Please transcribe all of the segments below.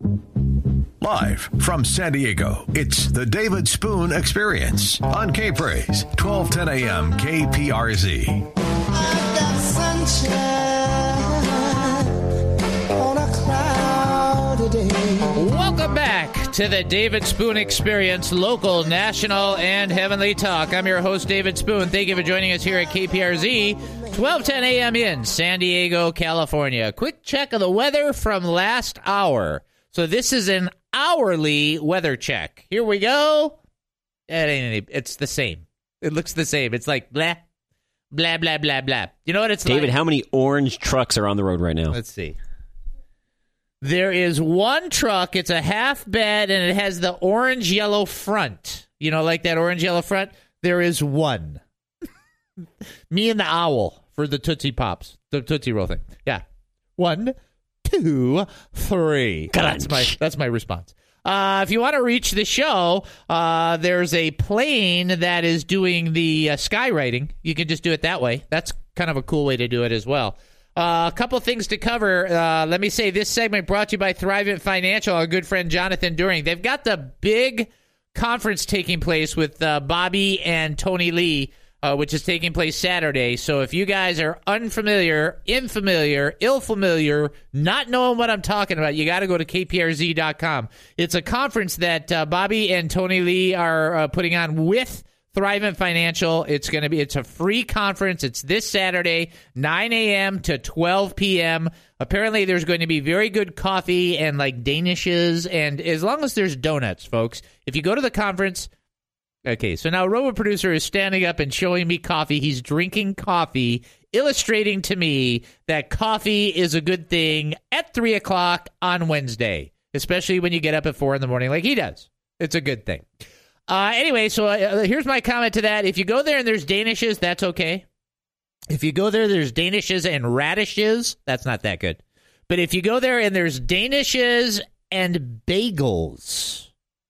Live from San Diego, it's the David Spoon Experience on K-Praise, 1210 a.m. KPRZ. I've got sunshine on a cloudy day. Welcome back to the David Spoon Experience, local, national, and heavenly talk. I'm your host, David Spoon. Thank you for joining us here at KPRZ, 1210 a.m. in San Diego, California. Quick check of the weather from last hour. So this is an hourly weather check. Here we go. It's the same. It looks the same. It's like blah, blah, blah, blah, blah. You know what it's David, like? how many orange trucks are on the road right now? Let's see. There is one truck. It's a half bed, and it has the orange-yellow front. You know, like that orange-yellow front? There is one. Me and the owl for the Tootsie Pops, the Tootsie Roll thing. Yeah. 1, 2, 3. That's my response. If you want to reach the show, there's a plane that is doing the skywriting. You can just do it that way. That's kind of a cool way to do it as well. A couple things to cover. Let me say this segment brought to you by Thrivent Financial, our good friend Jonathan During. They've got the big conference taking place with Bobby and Tony Lee, which is taking place Saturday. So if you guys are unfamiliar, infamiliar, ill-familiar, not knowing what I'm talking about, you got to go to kprz.com. It's a conference that Bobby and Tony Lee are putting on with Thrivent Financial. It's a free conference. It's this Saturday, 9 a.m. to 12 p.m. Apparently, there's going to be very good coffee and like Danishes, and as long as there's donuts, folks. If you go to the conference, okay. So now, Robo Producer is standing up and showing me coffee. He's drinking coffee, illustrating to me that coffee is a good thing at 3:00 on Wednesday, especially when you get up at 4 in the morning, like he does. It's a good thing. Anyway, so here's my comment to that. If you go there and there's Danishes, that's okay. If you go there, there's Danishes and radishes, that's not that good. But if you go there and there's Danishes and bagels,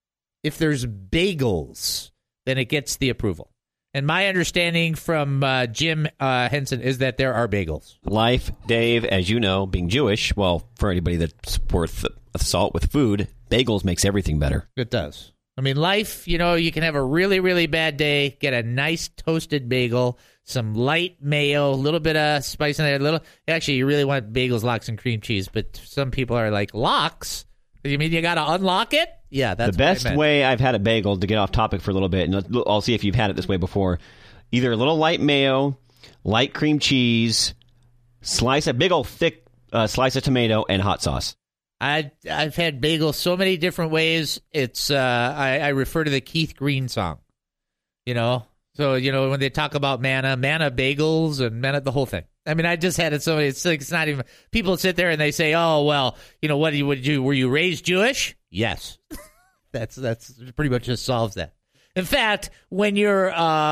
if there's bagels, then it gets the approval. And my understanding from Jim Henson is that there are bagels. Life, Dave, as you know, being Jewish, well, for anybody that supports salt with food, bagels makes everything better. It does. I mean, life, you know, you can have a really, really bad day, get a nice toasted bagel, some light mayo, a little bit of spice in there, actually, you really want bagels, lox, and cream cheese, but some people are like, lox? You mean you got to unlock it? Yeah, that's the best way I've had a bagel, to get off topic for a little bit, and I'll see if you've had it this way before, either a little light mayo, light cream cheese, slice a big old thick slice of tomato, and hot sauce. I've had bagels so many different ways. It's I refer to the Keith Green song, you know. So you know when they talk about manna bagels and manna, the whole thing. I mean, I just had it so many. It's like it's not even. People sit there and they say, "Oh well, you know what? Were you raised Jewish?" Yes, that's pretty much just solves that. In fact, when you're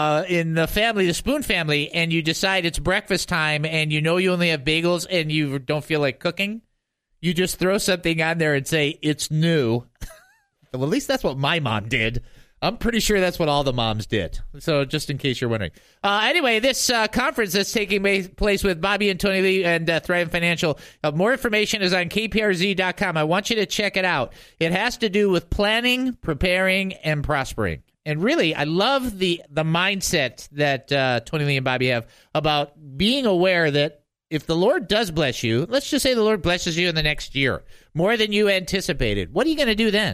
in the family, the Spoon family, and you decide it's breakfast time, and you know you only have bagels, and you don't feel like cooking. You just throw something on there and say, it's new. Well, at least that's what my mom did. I'm pretty sure that's what all the moms did. So just in case you're wondering. Anyway, this conference that's taking place with Bobby and Tony Lee and Thrivent Financial, more information is on kprz.com. I want you to check it out. It has to do with planning, preparing, and prospering. And really, I love the mindset that Tony Lee and Bobby have about being aware that if the Lord does bless you, let's just say the Lord blesses you in the next year, more than you anticipated. What are you going to do then?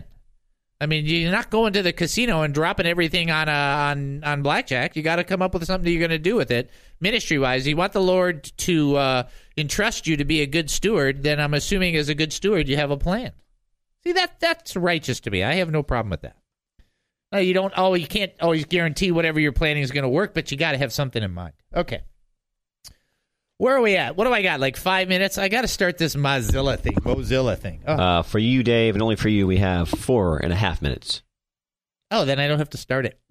I mean, you're not going to the casino and dropping everything on blackjack. You got to come up with something you're going to do with it, ministry-wise. You want the Lord to entrust you to be a good steward, then I'm assuming as a good steward you have a plan. See, that's righteous to me. I have no problem with that. You can't always guarantee whatever you're planning is going to work, but you got to have something in mind. Okay. Where are we at? What do I got? Like 5 minutes? I got to start this Mozilla thing. Oh. For you, Dave, and only for you, we have 4.5 minutes. Oh, then I don't have to start it.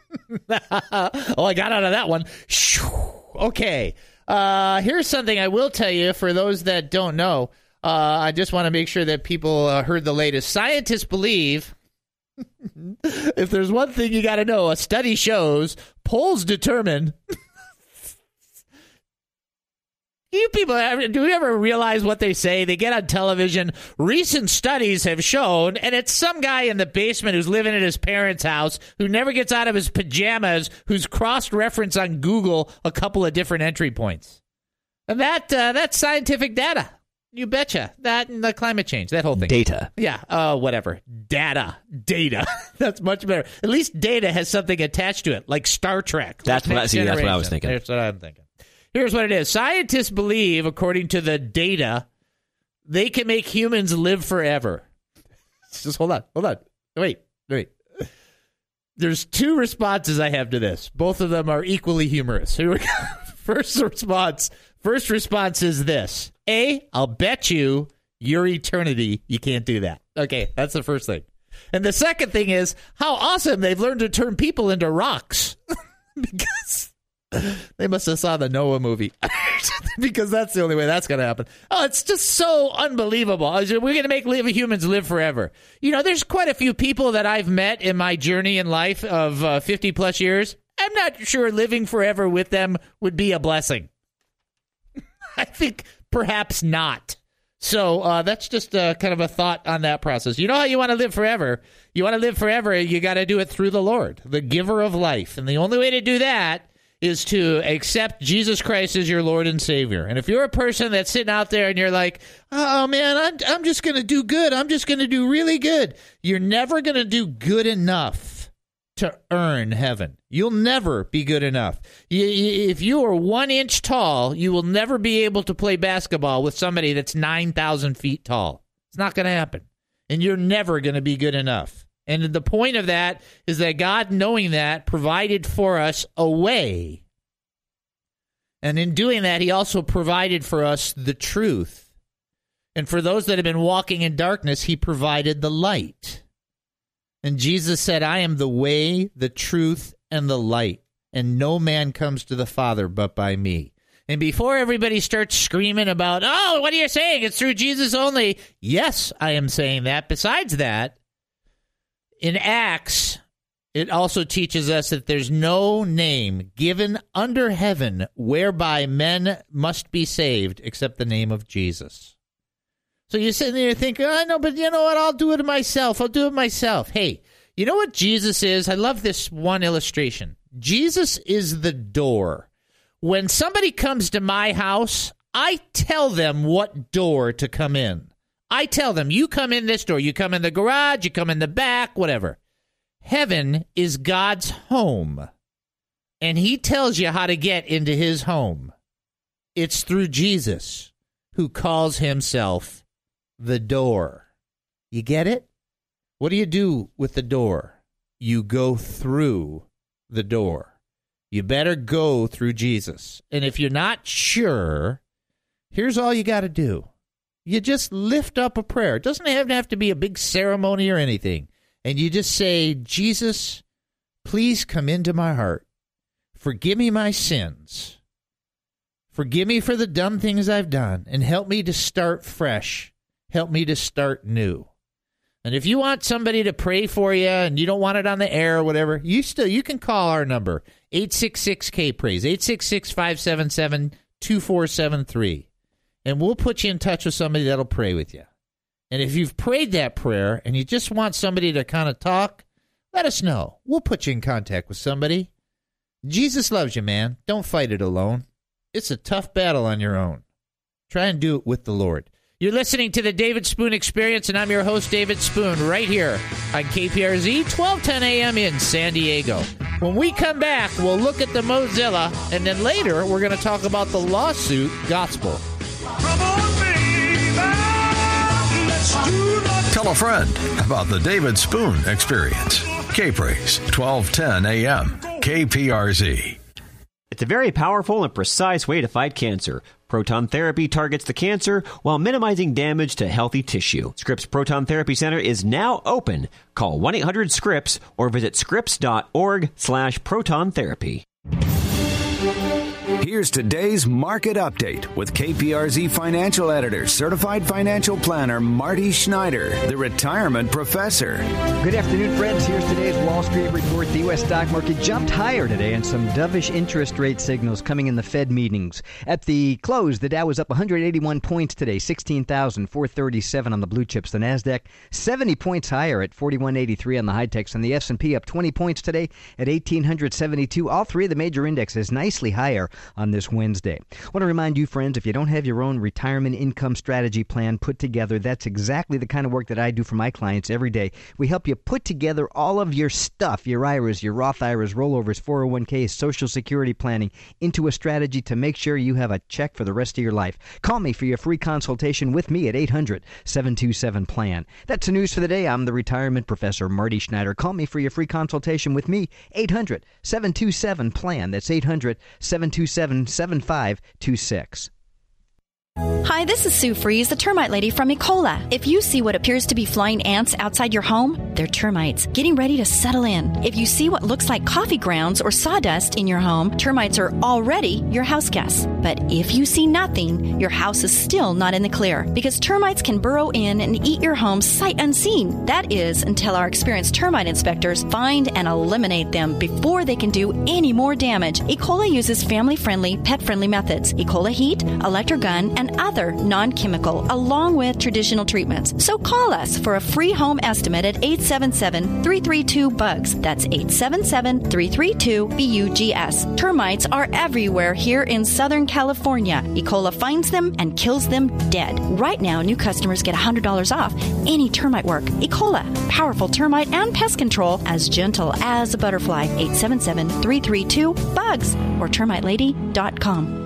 I got out of that one. Okay. Here's something I will tell you for those that don't know. I just want to make sure that people heard the latest. Scientists believe, if there's one thing you got to know, a study shows polls determine... You people, do you ever realize what they say? They get on television. Recent studies have shown, and it's some guy in the basement who's living at his parents' house who never gets out of his pajamas, who's cross-referenced on Google a couple of different entry points. And that's scientific data. You betcha. That and the climate change, that whole thing. Data. Yeah, whatever. Data. That's much better. At least data has something attached to it, like Star Trek. That's what I was thinking. That's what I'm thinking. Here's what it is. Scientists believe, according to the data, they can make humans live forever. Just hold on. Wait. There's two responses I have to this. Both of them are equally humorous. Here we go. First response is this. A, I'll bet you your eternity you can't do that. Okay, that's the first thing. And the second thing is how awesome they've learned to turn people into rocks. Because they must have saw the Noah movie. Because that's the only way that's going to happen. Oh, it's just so unbelievable. We're going to make humans live forever. You know, there's quite a few people that I've met in my journey in life of 50 plus years. I'm not sure living forever with them would be a blessing. I think perhaps not. So that's just kind of a thought on that process. You know how you want to live forever? You want to live forever, you got to do it through the Lord, the giver of life. And the only way to do that is to accept Jesus Christ as your Lord and Savior. And if you're a person that's sitting out there and you're like, oh, man, I'm just going to do good. I'm just going to do really good. You're never going to do good enough to earn heaven. You'll never be good enough. If you are 1 inch tall, you will never be able to play basketball with somebody that's 9,000 feet tall. It's not going to happen. And you're never going to be good enough. And the point of that is that God, knowing that, provided for us a way. And in doing that, he also provided for us the truth. And for those that have been walking in darkness, he provided the light. And Jesus said, I am the way, the truth, and the light, and no man comes to the Father but by me. And before everybody starts screaming about, oh, what are you saying? It's through Jesus only. Yes, I am saying that. Besides that, in Acts, it also teaches us that there's no name given under heaven whereby men must be saved except the name of Jesus. So you're sitting there thinking, oh, no, but you know what? I'll do it myself. Hey, you know what Jesus is? I love this one illustration. Jesus is the door. When somebody comes to my house, I tell them what door to come in. I tell them, you come in this door. You come in the garage. You come in the back, whatever. Heaven is God's home, and he tells you how to get into his home. It's through Jesus, who calls himself the door. You get it? What do you do with the door? You go through the door. You better go through Jesus. And if you're not sure, here's all you got to do. You just lift up a prayer. It doesn't have to be a big ceremony or anything. And you just say, Jesus, please come into my heart. Forgive me my sins. Forgive me for the dumb things I've done. And help me to start fresh. Help me to start new. And if you want somebody to pray for you and you don't want it on the air or whatever, you can call our number, 866-K-PRAISE, 866-577-2473. And we'll put you in touch with somebody that'll pray with you. And if you've prayed that prayer and you just want somebody to kind of talk, let us know. We'll put you in contact with somebody. Jesus loves you, man. Don't fight it alone. It's a tough battle on your own. Try and do it with the Lord. You're listening to the David Spoon Experience, and I'm your host, David Spoon, right here on KPRZ, 1210 a.m. in San Diego. When we come back, we'll look at the Mozilla, and then later we're going to talk about the lawsuit gospel. Tell a friend about the David Spoon Experience. K-Praise, 1210 a.m. KPRZ. It's a very powerful and precise way to fight cancer. Proton therapy targets the cancer while minimizing damage to healthy tissue. Scripps Proton Therapy Center is now open. Call 1-800-SCRIPPS or visit scripps.org/proton therapy. Here's today's market update with KPRZ financial editor, certified financial planner Marty Schneider, the retirement professor. Good afternoon, friends. Here's today's Wall Street report. The U.S. stock market jumped higher today and some dovish interest rate signals coming in the Fed meetings. At the close, the Dow was up 181 points today, 16,437 on the blue chips. The NASDAQ 70 points higher at 4183 on the high techs, and the S&P up 20 points today at 1,872. All three of the major indexes nicely higher on this Wednesday. I want to remind you, friends, if you don't have your own retirement income strategy plan put together, that's exactly the kind of work that I do for my clients every day. We help you put together all of your stuff, your IRAs, your Roth IRAs, rollovers, 401ks, Social Security planning, into a strategy to make sure you have a check for the rest of your life. Call me for your free consultation with me at 800-727-PLAN. That's the news for the day. I'm the retirement professor, Marty Schneider. Call me for your free consultation with me, 800-727-PLAN. That's 800-727-7526. Hi, this is Sue Freeze, the termite lady from Ecola. If you see what appears to be flying ants outside your home, they're termites getting ready to settle in. If you see what looks like coffee grounds or sawdust in your home, termites are already your house guests. But if you see nothing, your house is still not in the clear, because termites can burrow in and eat your home sight unseen. That is, until our experienced termite inspectors find and eliminate them before they can do any more damage. Ecola uses family-friendly, pet-friendly methods. Ecola heat, electric gun, and other non-chemical, along with traditional treatments. So call us for a free home estimate at 877-332-BUGS. That's 877-332-BUGS. Termites are everywhere here in Southern California. Ecola finds them and kills them dead. Right now, new customers get $100 off any termite work. Ecola, powerful termite and pest control, as gentle as a butterfly. 877-332-BUGS or termitelady.com.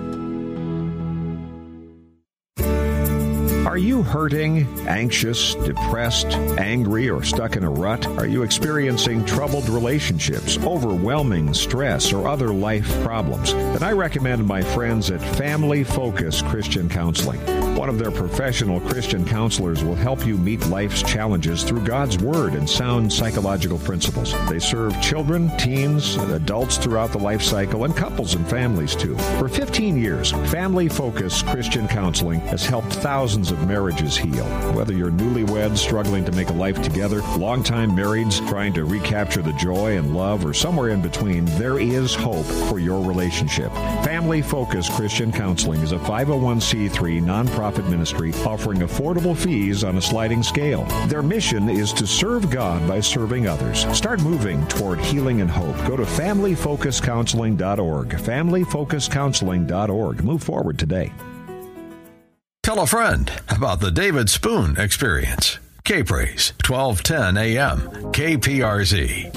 Are you hurting, anxious, depressed, angry, or stuck in a rut? Are you experiencing troubled relationships, overwhelming stress, or other life problems? Then I recommend my friends at Family Focus Christian Counseling. One of their professional Christian counselors will help you meet life's challenges through God's Word and sound psychological principles. They serve children, teens, and adults throughout the life cycle, and couples and families too. For 15 years, Family Focus Christian Counseling has helped thousands of marriages heal. Whether you're newlyweds struggling to make a life together, longtime marrieds trying to recapture the joy and love, or somewhere in between, there is hope for your relationship. Family Focus Christian Counseling is a 501c3 nonprofit ministry offering affordable fees on a sliding scale. Their mission is to serve God by serving others. Start moving toward healing and hope. Go to FamilyFocusCounseling.org. FamilyFocusCounseling.org. Move forward today. Tell a friend about the David Spoon Experience. K-Praise, 1210 a.m. KPRZ.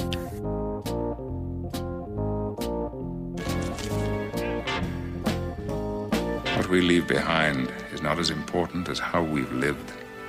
What we leave behind is not as important as how we've lived.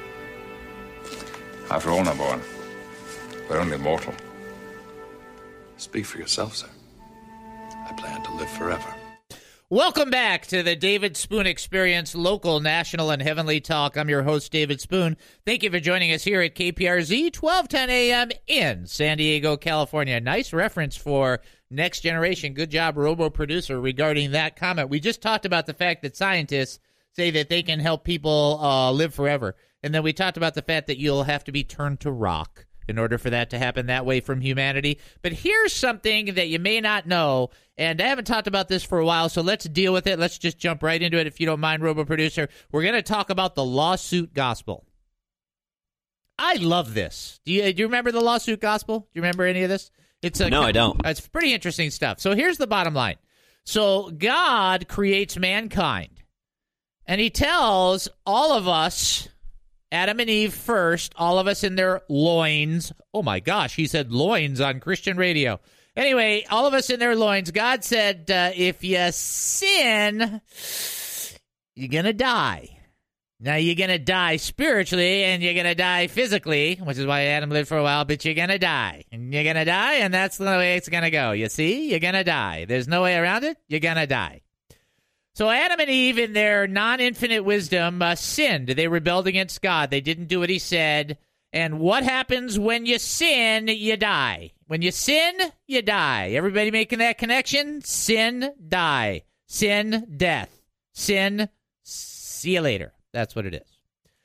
After all, number one, we're only mortal. Speak for yourself, sir. I plan to live forever. Welcome back to the David Spoon Experience, local, national, and heavenly talk. I'm your host, David Spoon. Thank you for joining us here at KPRZ, 1210 a.m. in San Diego, California. Nice reference for Next Generation. Good job, Robo-Producer, regarding that comment. We just talked about the fact that scientists say that they can help people live forever. And then we talked about the fact that you'll have to be turned to rock in order for that to happen that way from humanity. But here's something that you may not know, and I haven't talked about this for a while, so let's deal with it. Let's just jump right into it, if you don't mind, Robo-Producer. We're going to talk about the lawsuit gospel. I love this. Do you remember the lawsuit gospel? Do you remember any of this? No, I don't. It's pretty interesting stuff. So here's the bottom line. So God creates mankind, and he tells all of us, Adam and Eve first, all of us in their loins. Oh, my gosh, he said loins on Christian radio. Anyway, all of us in their loins. God said, if you sin, you're going to die. Now, you're going to die spiritually, and you're going to die physically, which is why Adam lived for a while, but you're going to die. And you're going to die, and that's the way it's going to go. You see? You're going to die. There's no way around it. You're going to die. So Adam and Eve, in their non-infinite wisdom, sinned. They rebelled against God. They didn't do what he said, And what happens when you sin? You die. When you sin, you die. Everybody making that connection? Sin, die. Sin, death. Sin, see you later. That's what it is.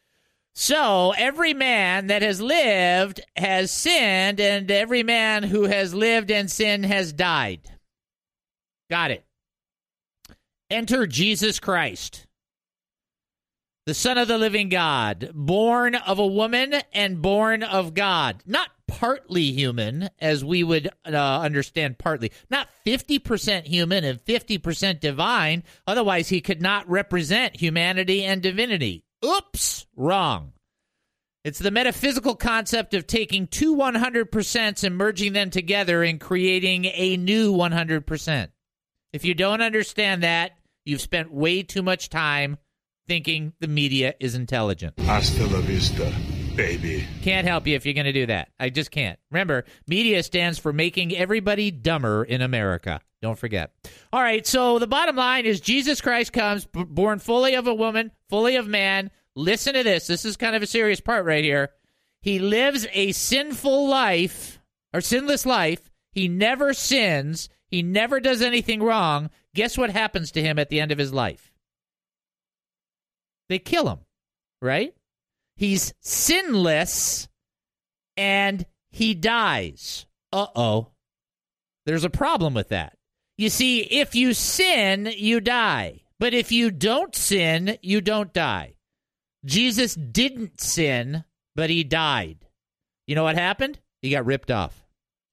So every man that has lived has sinned, and every man who has lived and sinned has died. Got it. Enter Jesus Christ, the Son of the living God, born of a woman and born of God. Not partly human, as we would understand partly. Not 50% human and 50% divine. Otherwise, he could not represent humanity and divinity. Oops, wrong. It's the metaphysical concept of taking two 100% and merging them together and creating a new 100%. If you don't understand that, you've spent way too much time thinking the media is intelligent. Hasta la vista, baby. Can't help you if you're going to do that. I just can't. Remember, media stands for making everybody dumber in America. Don't forget. All right, so the bottom line is Jesus Christ comes, born fully of a woman, fully of man. Listen to this. This is kind of a serious part right here. He lives a sinful life, or sinless life. He never sins. He never does anything wrong. Guess what happens to him at the end of his life? They kill him, right? He's sinless, and he dies. Uh-oh. There's a problem with that. You see, if you sin, you die. But if you don't sin, you don't die. Jesus didn't sin, but he died. You know what happened? He got ripped off.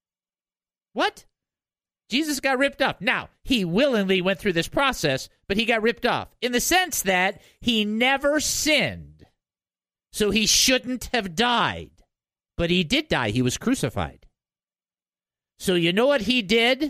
What? Jesus got ripped off. Now, he willingly went through this process, but he got ripped off in the sense that he never sinned. So he shouldn't have died. But he did die. He was crucified. So you know what he did?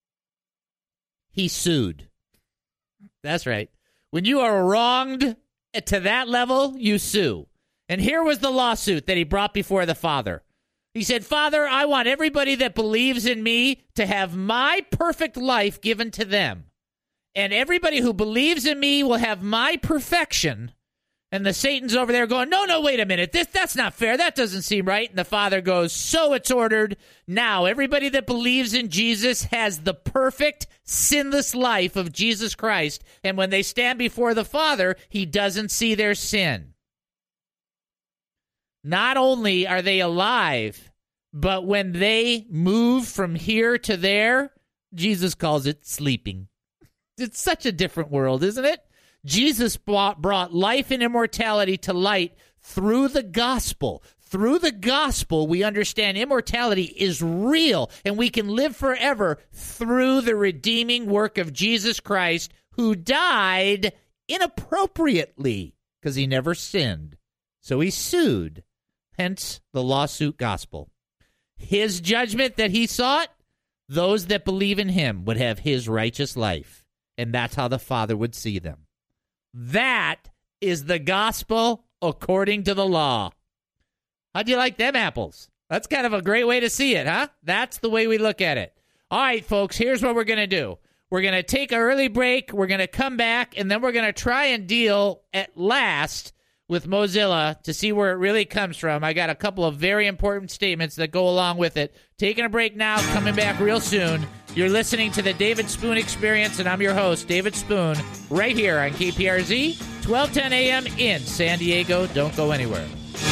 He sued. That's right. When you are wronged to that level, you sue. And here was the lawsuit that he brought before the Father. He said, Father, I want everybody that believes in me to have my perfect life given to them. And everybody who believes in me will have my perfection. And the Satan's over there going, no, wait a minute. That's not fair. That doesn't seem right. And the Father goes, so it's ordered. Now, everybody that believes in Jesus has the perfect, sinless life of Jesus Christ. And when they stand before the Father, he doesn't see their sin. Not only are they alive, but when they move from here to there, Jesus calls it sleeping. It's such a different world, isn't it? Jesus brought life and immortality to light through the gospel. Through the gospel, we understand immortality is real, and we can live forever through the redeeming work of Jesus Christ, who died inappropriately because he never sinned. So he sued, hence the lawsuit gospel. His judgment that he sought, those that believe in him would have his righteous life, and that's how the Father would see them. That is the gospel according to the law. How'd you like them apples? That's kind of a great way to see it, huh? That's the way we look at it. All right, folks, here's what we're going to do. We're going to take an early break. We're going to come back, and then we're going to try and deal at last with Mozilla to see where it really comes from. I got a couple of very important statements that go along with it. Taking a break now, coming back real soon. You're listening to the David Spoon Experience, and I'm your host, David Spoon, right here on KPRZ, 1210 a.m. in San Diego. Don't go anywhere.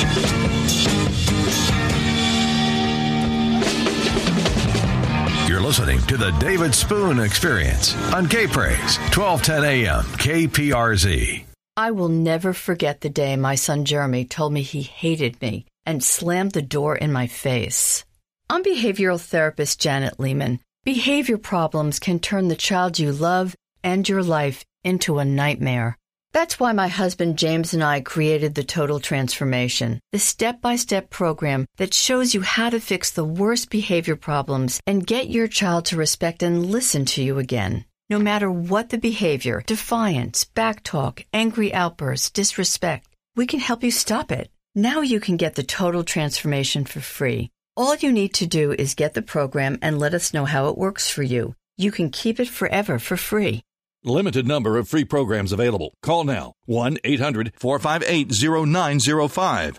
You're listening to the David Spoon Experience on K-Praise, 1210 a.m. KPRZ. I will never forget the day my son Jeremy told me he hated me and slammed the door in my face. I'm behavioral therapist Janet Lehman. Behavior problems can turn the child you love and your life into a nightmare. That's why my husband James and I created the Total Transformation, the step-by-step program that shows you how to fix the worst behavior problems and get your child to respect and listen to you again. No matter what the behavior, defiance, backtalk, angry outbursts, disrespect, we can help you stop it. Now you can get the Total Transformation for free. All you need to do is get the program and let us know how it works for you. You can keep it forever for free. Limited number of free programs available. Call now. 1-800-458-0905.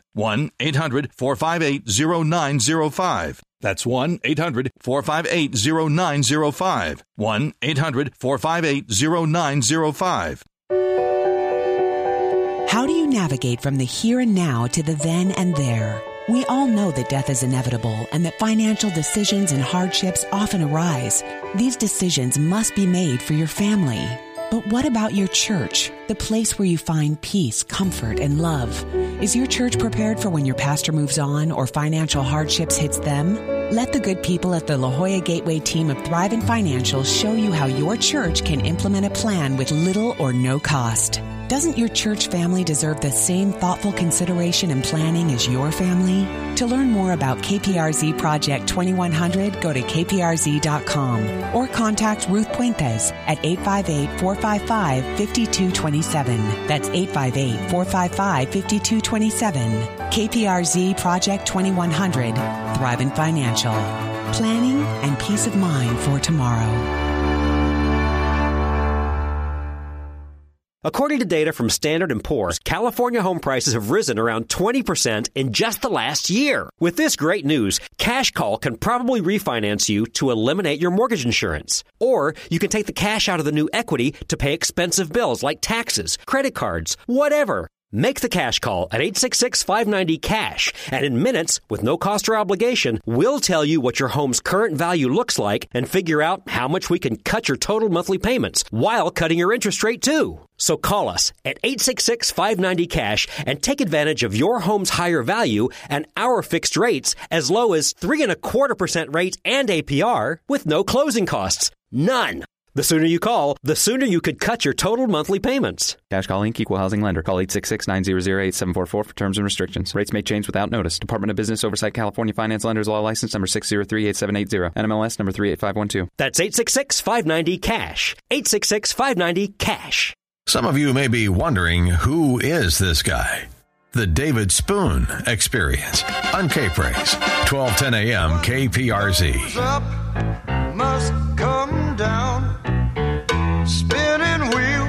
1-800-458-0905. That's 1-800-458-0905. 1-800-458-0905. How do you navigate from the here and now to the then and there? We all know that death is inevitable and that financial decisions and hardships often arise. These decisions must be made for your family. But what about your church, the place where you find peace, comfort, and love? Is your church prepared for when your pastor moves on or financial hardships hits them? Let the good people at the La Jolla Gateway team of Thrive and Financial show you how your church can implement a plan with little or no cost. Doesn't your church family deserve the same thoughtful consideration and planning as your family? To learn more about KPRZ Project 2100, go to kprz.com or contact Ruth Puentes at 858-455-5227. That's 858-455-5227. KPRZ Project 2100, Thrive in Financial. Planning and peace of mind for tomorrow. According to data from Standard & Poor's, California home prices have risen around 20% in just the last year. With this great news, Cash Call can probably refinance you to eliminate your mortgage insurance. Or you can take the cash out of the new equity to pay expensive bills like taxes, credit cards, whatever. Make the cash call at 866-590-CASH, and in minutes, with no cost or obligation, we'll tell you what your home's current value looks like and figure out how much we can cut your total monthly payments while cutting your interest rate, too. So call us at 866-590-CASH and take advantage of your home's higher value and our fixed rates as low as 3.25% rate and APR with no closing costs. None. The sooner you call, the sooner you could cut your total monthly payments. Cash Call Inc. Equal Housing Lender. Call 866-900-8744 for terms and restrictions. Rates may change without notice. Department of Business Oversight California Finance Lenders Law License number 6038780. NMLS number 38512. That's 866-590-CASH. 866-590-CASH. Some of you may be wondering, who is this guy? The David Spoon Experience on K-Praise, 1210 a.m. KPRZ. Up must come down, spinning wheel.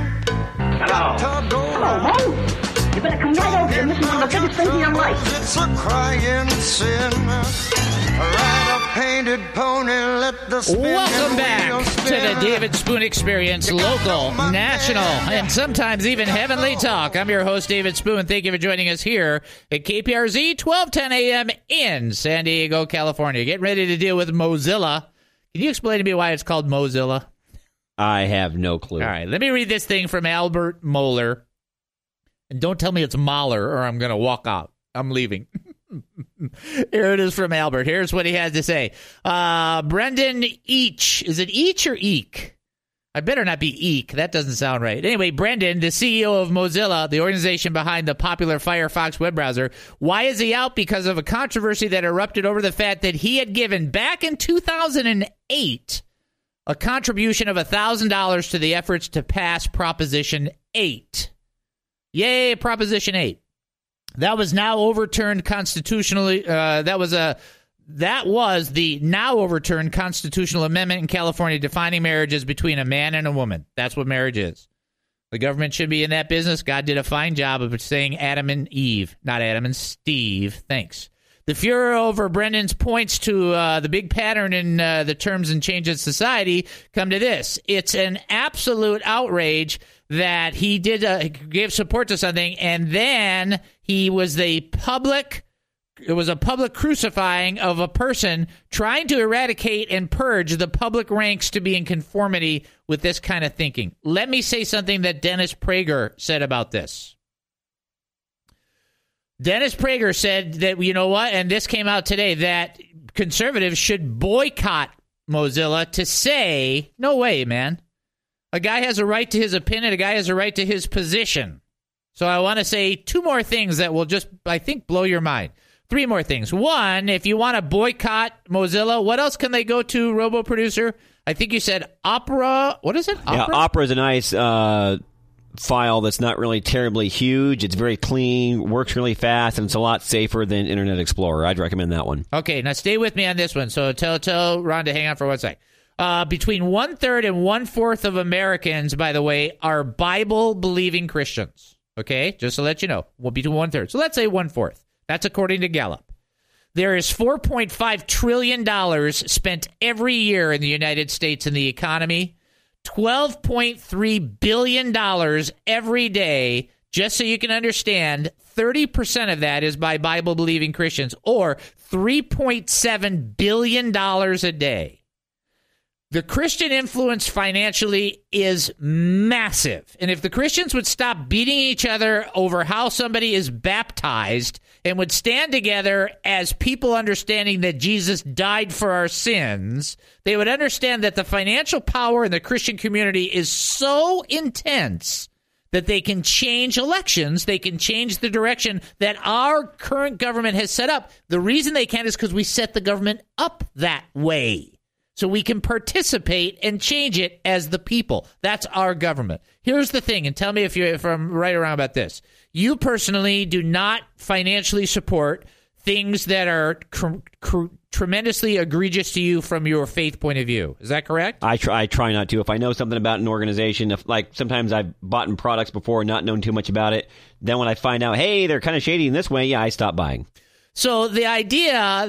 Hello, you better come right over here. This is one of the biggest things in your life. It's a crying sin. Ride a painted pony, let the Welcome back to the David Spoon Experience, local, national, and sometimes even heavenly talk. I'm your host, David Spoon. Thank you for joining us here at KPRZ, 1210 a.m. in San Diego, California. Getting ready to deal with Mozilla. Can you explain to me why it's called Mozilla? I have no clue. All right, let me read this thing from Albert Mohler. And don't tell me it's Mahler or I'm going to walk out. I'm leaving. Here it is from Albert. Here's what he has to say. Brendan Each. Is it Each or Eek? I better not be Eek. That doesn't sound right. Anyway, Brendan, the CEO of Mozilla, the organization behind the popular Firefox web browser, why is he out? Because of a controversy that erupted over the fact that he had given back in 2008 a contribution of $1,000 to the efforts to pass Proposition 8. Yay, Proposition 8. That was now overturned constitutionally. That was the now overturned constitutional amendment in California defining marriage as between a man and a woman. That's what marriage is. The government should be in that business. God did a fine job of saying Adam and Eve, not Adam and Steve. Thanks. The furor over Brendan's points to the big pattern in the terms and changes in society come to this. It's an absolute outrage that he did gave support to something, and then it was a public crucifying of a person trying to eradicate and purge the public ranks to be in conformity with this kind of thinking. Let me say something that Dennis Prager said about this. Dennis Prager said that, you know what, and this came out today, that conservatives should boycott Mozilla to say, no way, man. A guy has a right to his opinion. A guy has a right to his position. So I want to say two more things that will just, I think, blow your mind. Three more things. One, if you want to boycott Mozilla, what else can they go to, Robo-Producer? I think you said Opera. What is it? Opera? Yeah, Opera is a nice file that's not really terribly huge. It's very clean, works really fast, and it's a lot safer than Internet Explorer. I'd recommend that one. Okay, now stay with me on this one. So tell Ron to hang on for 1 sec. Between 1/3 and 1/4 of Americans, by the way, are Bible-believing Christians. Okay? Just to let you know. Well, between 1/3. So let's say 1/4. That's according to Gallup. There is $4.5 trillion spent every year in the United States in the economy. $12.3 billion every day. Just so you can understand, 30% of that is by Bible-believing Christians, or $3.7 billion a day. The Christian influence financially is massive. And if the Christians would stop beating each other over how somebody is baptized and would stand together as people understanding that Jesus died for our sins, they would understand that the financial power in the Christian community is so intense that they can change elections. They can change the direction that our current government has set up. The reason they can is because we set the government up that way. So we can participate and change it as the people. That's our government. Here's the thing, and tell me if I'm right around about this. You personally do not financially support things that are tremendously egregious to you from your faith point of view. Is that correct? I try not to. If I know something about an organization, sometimes I've bought in products before, not known too much about it. Then when I find out, hey, they're kind of shady in this way, I stop buying. So the idea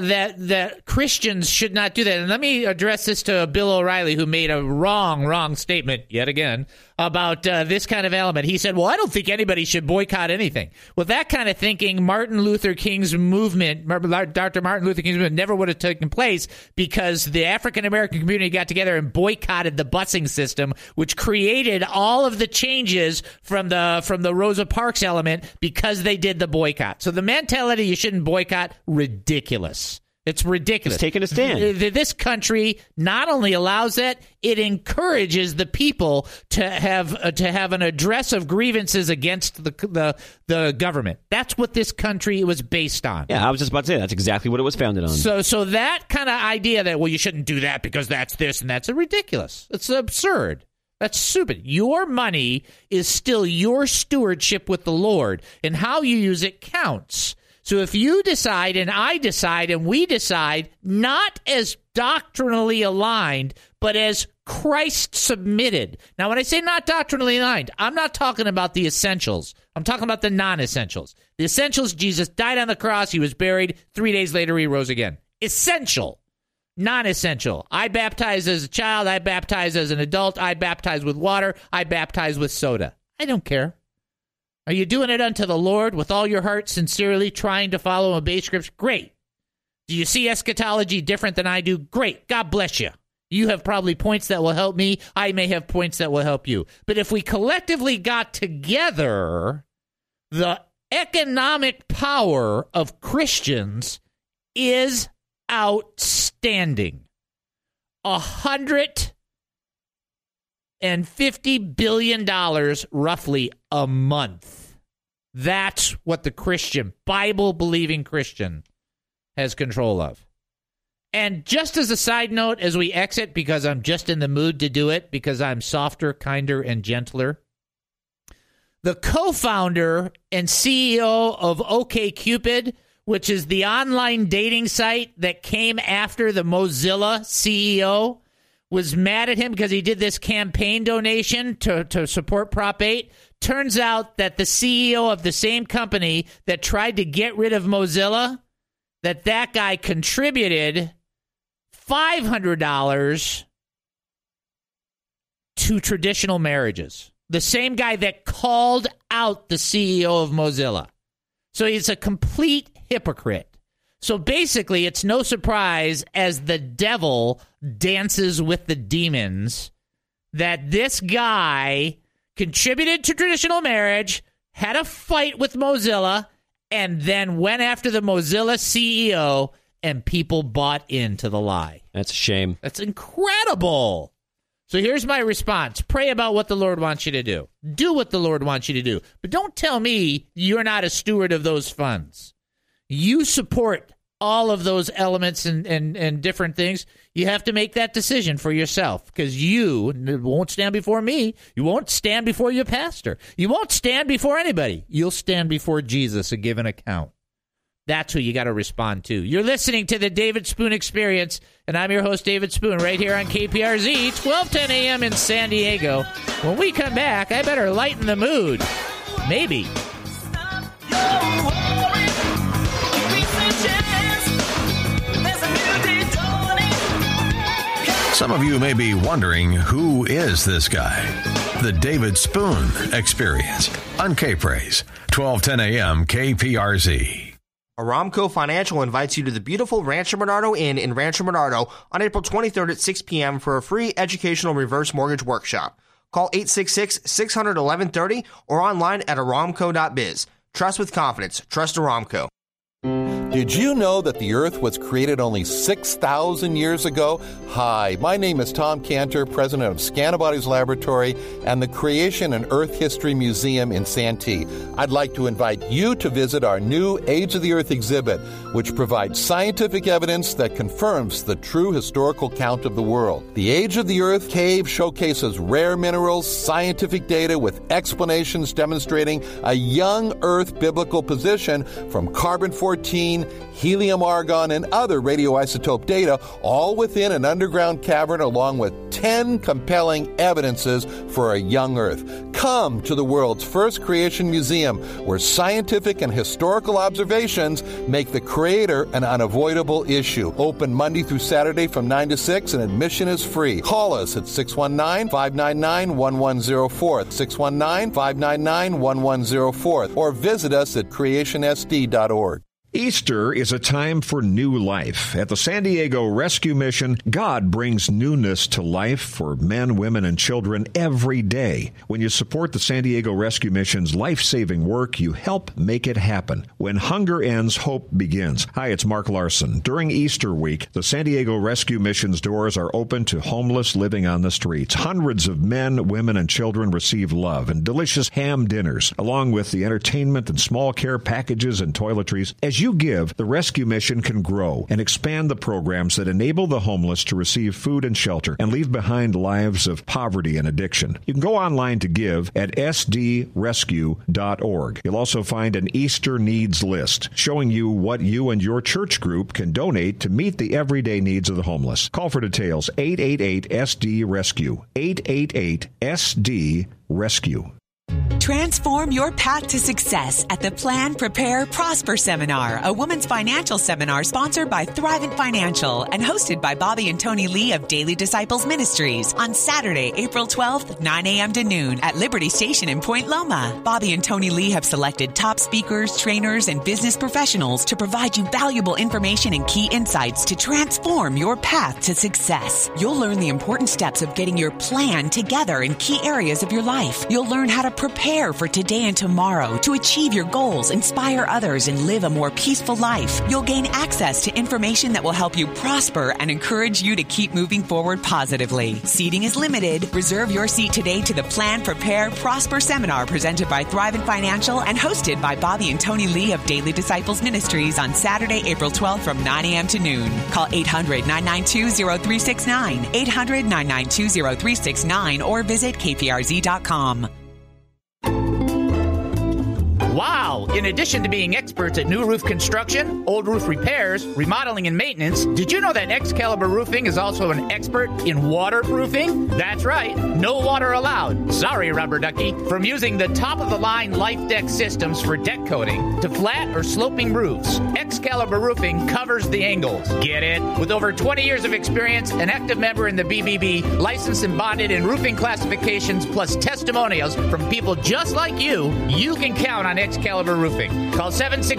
that Christians should not do that, and let me address this to Bill O'Reilly, who made a wrong statement yet again about this kind of element. He said, well, I don't think anybody should boycott anything. With that kind of thinking, Martin Luther King's movement, Dr. Martin Luther King's movement, never would have taken place because the African-American community got together and boycotted the busing system, which created all of the changes from the Rosa Parks element because they did the boycott. So the mentality you shouldn't boycott, ridiculous. It's ridiculous. It's taking a stand. This country not only allows that, it encourages the people to have an address of grievances against the government. That's what this country was based on. Yeah, I was just about to say that's exactly what it was founded on. So that kind of idea that, well, you shouldn't do that because that's this and that's ridiculous. It's absurd. That's stupid. Your money is still your stewardship with the Lord, and how you use it counts. So if you decide and I decide and we decide not as doctrinally aligned, but as Christ submitted. Now, when I say not doctrinally aligned, I'm not talking about the essentials. I'm talking about the non-essentials. The essentials, Jesus died on the cross. He was buried. 3 days later, he rose again. Essential. Non-essential. I baptize as a child. I baptize as an adult. I baptize with water. I baptize with soda. I don't care. Are you doing it unto the Lord with all your heart, sincerely trying to follow and obey Scripture? Great. Do you see eschatology different than I do? Great. God bless you. You have probably points that will help me. I may have points that will help you. But if we collectively got together, the economic power of Christians is outstanding. $150 billion roughly a month. That's what the Christian, Bible-believing Christian, has control of. And just as a side note, as we exit, because I'm just in the mood to do it, because I'm softer, kinder, and gentler, the co-founder and CEO of OkCupid, which is the online dating site that came after the Mozilla CEO, was mad at him because he did this campaign donation to support Prop 8. Turns out that the CEO of the same company that tried to get rid of Mozilla, that guy contributed $500 to traditional marriages. The same guy that called out the CEO of Mozilla. So he's a complete hypocrite. So basically, it's no surprise as the devil dances with the demons that this guy contributed to traditional marriage, had a fight with Mozilla, and then went after the Mozilla CEO, and people bought into the lie. That's a shame. That's incredible. So here's my response. Pray about what the Lord wants you to do. Do what the Lord wants you to do. But don't tell me you're not a steward of those funds. You support all of those elements and different things. You have to make that decision for yourself, because you won't stand before me. You won't stand before your pastor. You won't stand before anybody. You'll stand before Jesus and give an account. That's who you got to respond to. You're listening to the David Spoon Experience, and I'm your host, David Spoon, right here on KPRZ, 1210 a.m. in San Diego. When we come back, I better lighten the mood. Maybe. Some of you may be wondering, who is this guy? The David Spoon Experience on K-Praise, 1210 a.m. KPRZ. Aramco Financial invites you to the beautiful Rancho Bernardo Inn in Rancho Bernardo on April 23rd at 6 p.m. for a free educational reverse mortgage workshop. Call 866-600-1130 or online at aramco.biz. Trust with confidence. Trust Aramco. Did you know that the Earth was created only 6,000 years ago? Hi, my name is Tom Cantor, president of Scantibodies Laboratory and the Creation and Earth History Museum in Santee. I'd like to invite you to visit our new Age of the Earth exhibit, which provides scientific evidence that confirms the true historical count of the world. The Age of the Earth cave showcases rare minerals, scientific data with explanations demonstrating a young Earth biblical position from carbon-14, helium, argon, and other radioisotope data, all within an underground cavern, along with 10 compelling evidences for a young Earth. Come to the world's first creation museum, where scientific and historical observations make the Creator an unavoidable issue. Open Monday through Saturday from 9 to 6, and admission is free. Call us at 619-599-1104, 619-599-1104, or visit us at creationsd.org. Easter is a time for new life. At the San Diego Rescue Mission, God brings newness to life for men, women, and children every day. When you support the San Diego Rescue Mission's life-saving work, you help make it happen. When hunger ends, hope begins. Hi, it's Mark Larson. During Easter week, the San Diego Rescue Mission's doors are open to homeless living on the streets. Hundreds of men, women, and children receive love and delicious ham dinners, along with the entertainment and small care packages and toiletries. As you give, the Rescue Mission can grow and expand the programs that enable the homeless to receive food and shelter and leave behind lives of poverty and addiction. You can go online to give at sdrescue.org. You'll also find an Easter needs list showing you what you and your church group can donate to meet the everyday needs of the homeless. Call for details, 888-SD-RESCUE, 888-SD-RESCUE. Transform your path to success at the Plan, Prepare, Prosper Seminar, a women's financial seminar sponsored by Thrivent Financial and hosted by Bobby and Tony Lee of Daily Disciples Ministries on Saturday, April 12th, 9 a.m. to noon at Liberty Station in Point Loma. Bobby and Tony Lee have selected top speakers, trainers, and business professionals to provide you valuable information and key insights to transform your path to success. You'll learn the important steps of getting your plan together in key areas of your life. You'll learn how to prepare for today and tomorrow to achieve your goals, inspire others, and live a more peaceful life. You'll gain access to information that will help you prosper and encourage you to keep moving forward positively. Seating is limited. Reserve your seat today to the Plan, Prepare, Prosper Seminar presented by Thrivent Financial and hosted by Bobby and Tony Lee of Daily Disciples Ministries on Saturday, April 12th from 9 a.m. to noon. Call 800-992-0369, 800-992-0369, or visit kprz.com. Wow! In addition to being experts at new roof construction, old roof repairs, remodeling, and maintenance, did you know that Excalibur Roofing is also an expert in waterproofing? That's right, no water allowed. Sorry, Rubber Ducky. From using the top-of-the-line Life Deck systems for deck coating to flat or sloping roofs, Excalibur Roofing covers the angles. Get it? With over 20 years of experience, an active member in the BBB, licensed and bonded in roofing classifications, plus testimonials from people just like you can count on Excalibur Roofing. Call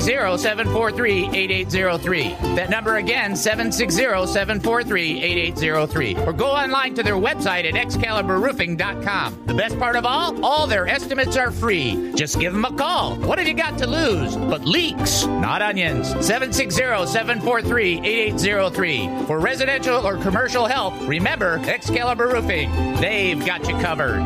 760-743-8803. That number again, 760-743-8803. Or go online to their website at excaliburroofing.com. The best part of all their estimates are free. Just give them a call. What have you got to lose? But leaks, not onions. 760-743-8803. For residential or commercial help, remember Excalibur Roofing. They've got you covered.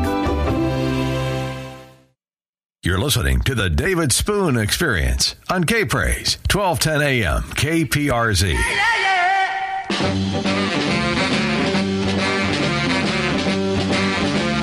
You're listening to the David Spoon Experience on K-Praise, 1210 a.m. KPRZ.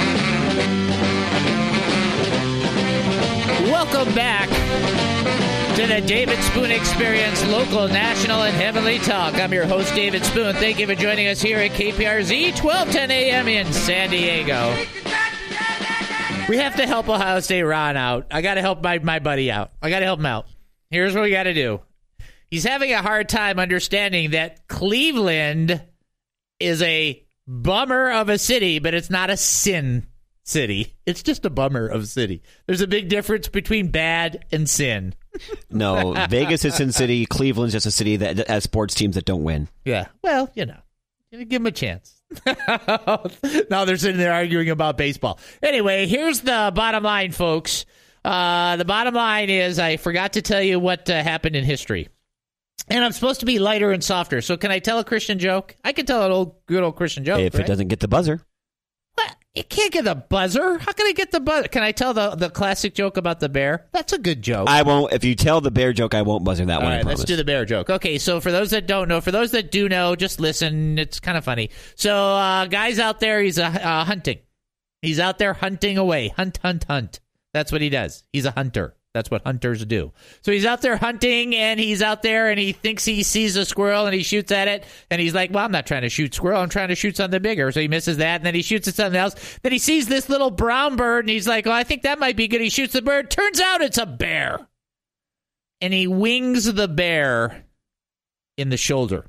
Welcome back to the David Spoon Experience, local, national, and heavenly talk. I'm your host, David Spoon. Thank you for joining us here at KPRZ, 1210 a.m. in San Diego. We have to help Ohio State Ron out. I got to help my buddy out. I got to help him out. Here's what we got to do. He's having a hard time understanding that Cleveland is a bummer of a city, but it's not a sin city. It's just a bummer of a city. There's a big difference between bad and sin. No, Vegas is Sin City. Cleveland's just a city that has sports teams that don't win. Yeah. Well, give them a chance. Now they're sitting there arguing about baseball. Anyway, here's the bottom line, folks. The bottom line is I forgot to tell you what happened in history. And I'm supposed to be lighter and softer. So can I tell a Christian joke? I can tell an good old Christian joke. If it doesn't get the buzzer. What? It can't get the buzzer? How can I get the buzzer? Can I tell the classic joke about the bear? That's a good joke. I won't. If you tell the bear joke, I won't buzzer that one. All right, let's do the bear joke. Okay, so for those that don't know, for those that do know, just listen. It's kind of funny. So guy's out there, he's hunting. He's out there hunting away. Hunt. That's what he does. He's a hunter. That's what hunters do. So he's out there hunting, and he's out there, and he thinks he sees a squirrel, and he shoots at it, and he's like, well, I'm not trying to shoot squirrel. I'm trying to shoot something bigger. So he misses that, and then he shoots at something else. Then he sees this little brown bird, and he's like, well, I think that might be good. He shoots the bird. Turns out it's a bear. And he wings the bear in the shoulder.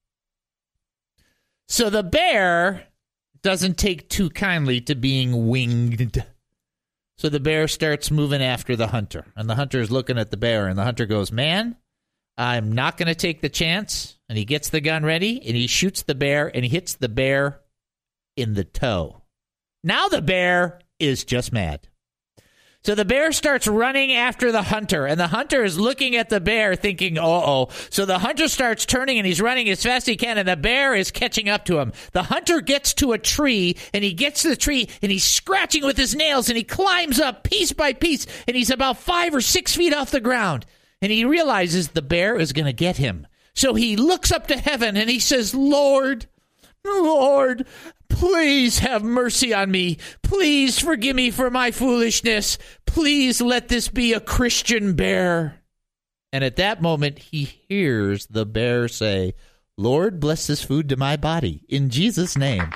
So the bear doesn't take too kindly to being winged. So the bear starts moving after the hunter, and the hunter is looking at the bear, and the hunter goes, man, I'm not going to take the chance. And he gets the gun ready, and he shoots the bear, and he hits the bear in the toe. Now the bear is just mad. So the bear starts running after the hunter, and the hunter is looking at the bear thinking, uh-oh. So the hunter starts turning, and he's running as fast as he can, and the bear is catching up to him. The hunter gets to a tree, and he gets to the tree, and he's scratching with his nails, and he climbs up piece by piece, and he's about 5 or 6 feet off the ground. And he realizes the bear is going to get him. So he looks up to heaven, and he says, Lord, please have mercy on me. Please forgive me for my foolishness. Please let this be a Christian bear. And at that moment, he hears the bear say, Lord, bless this food to my body. In Jesus' name.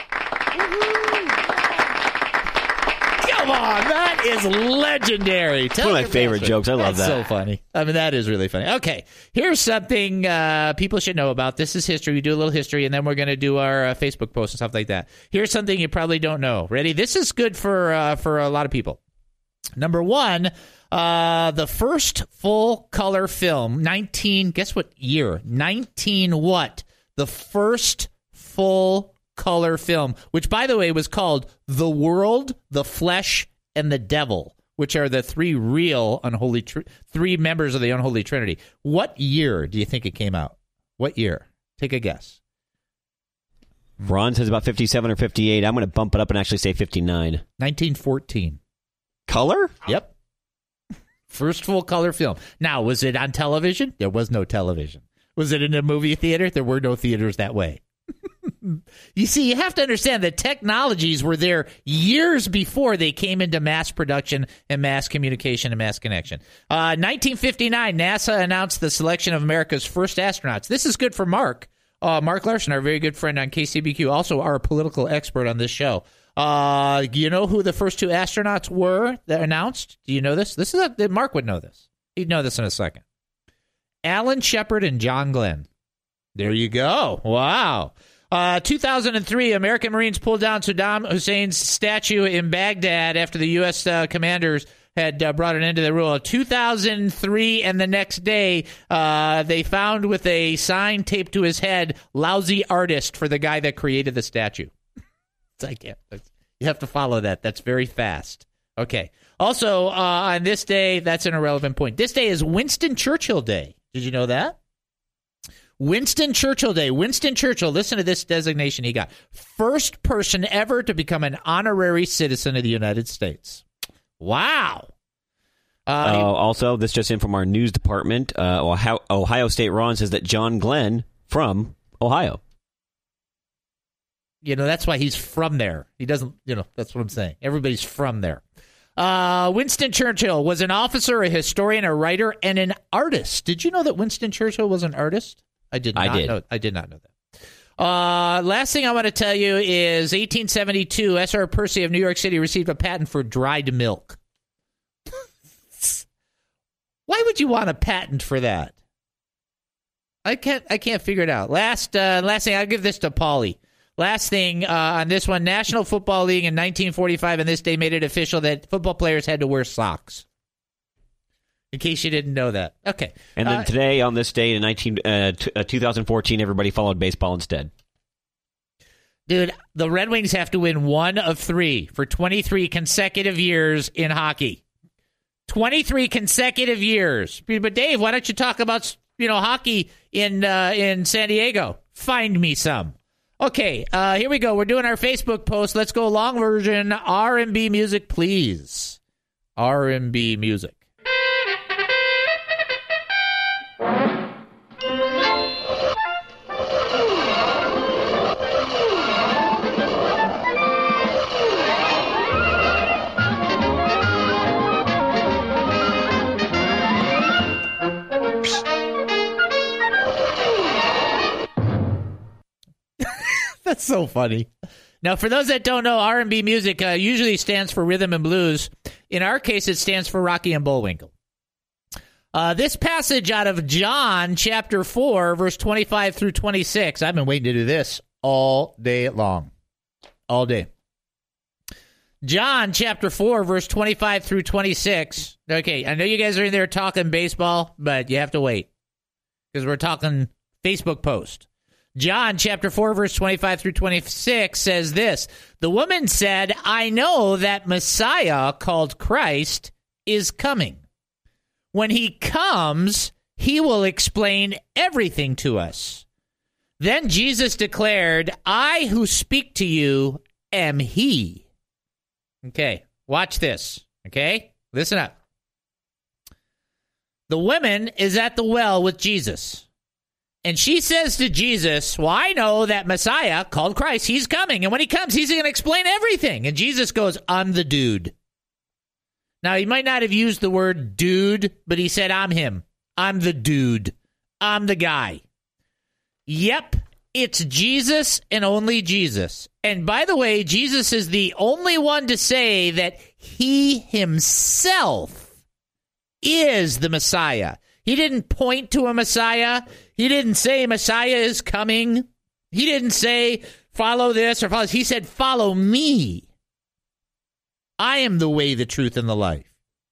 Come on, that is legendary. It's one of my favorite jokes. I love that. That's so funny. I mean, that is really funny. Okay, here's something people should know about. This is history. We do a little history, and then we're going to do our Facebook post and stuff like that. Here's something you probably don't know. Ready? This is good for a lot of people. Number one, the first full-color film, guess what year? 19 what? The first full-color film, which, by the way, was called The World, the Flesh, and the Devil, which are the three real three members of the unholy trinity. What year do you think it came out? What year? Take a guess. Ron says about 57 or 58. I'm going to bump it up and actually say 59. 1914. Color? Yep. First full-color film. Now, was it on television? There was no television. Was it in a movie theater? There were no theaters that way. You see, you have to understand that technologies were there years before they came into mass production and mass communication and mass connection. 1959, NASA announced the selection of America's first astronauts. This is good for Mark. Mark Larson, our very good friend on KCBQ, also our political expert on this show. Do you know who the first two astronauts were that announced? Do you know this? Mark would know this. He'd know this in a second. Alan Shepard and John Glenn. There you go. Wow. 2003, American Marines pulled down Saddam Hussein's statue in Baghdad after the U.S. Commanders had brought an end to the rule. 2003, and the next day, they found with a sign taped to his head, "Lousy artist," for the guy that created the statue. I can't. You have to follow that. That's very fast. Okay. Also, on this day, that's an irrelevant point. This day is Winston Churchill Day. Did you know that? Winston Churchill Day. Winston Churchill, listen to this designation he got. First person ever to become an honorary citizen of the United States. Wow. Also, this just in from our news department. Ohio State Ron says that John Glenn from Ohio. That's why he's from there. He doesn't, that's what I'm saying. Everybody's from there. Winston Churchill was an officer, a historian, a writer, and an artist. Did you know that Winston Churchill was an artist? I did not know that. Last thing I want to tell you is 1872, S.R. Percy of New York City received a patent for dried milk. Why would you want a patent for that? I can't figure it out. Last thing, I'll give this to Paulie. Last thing on this one, National Football League in 1945 and this day made it official that football players had to wear socks. In case you didn't know that. Okay. And then today, on this date in 2014, everybody followed baseball instead. Dude, the Red Wings have to win 1 of 3 for 23 consecutive years in hockey. 23 consecutive years. But Dave, why don't you talk about hockey in San Diego? Find me some. Okay, here we go. We're doing our Facebook post. Let's go long version. R&B music, please. R&B music. That's so funny. Now, for those that don't know, R&B music usually stands for rhythm and blues. In our case, it stands for Rocky and Bullwinkle. This passage out of John chapter 4, verse 25 through 26. I've been waiting to do this all day long. All day. John chapter 4, verse 25 through 26. Okay, I know you guys are in there talking baseball, but you have to wait because we're talking Facebook post. John chapter 4, verse 25 through 26 says this. The woman said, I know that Messiah called Christ is coming. When he comes, he will explain everything to us. Then Jesus declared, I who speak to you am he. Okay, watch this. Okay, listen up. The woman is at the well with Jesus. And she says to Jesus, well, I know that Messiah, called Christ, he's coming. And when he comes, he's going to explain everything. And Jesus goes, I'm the dude. Now, he might not have used the word dude, but he said, I'm him. I'm the dude. I'm the guy. Yep, it's Jesus and only Jesus. And by the way, Jesus is the only one to say that he himself is the Messiah. He didn't point to a Messiah. He didn't say Messiah is coming. He didn't say follow this or follow this. He said follow me. I am the way, the truth, and the life.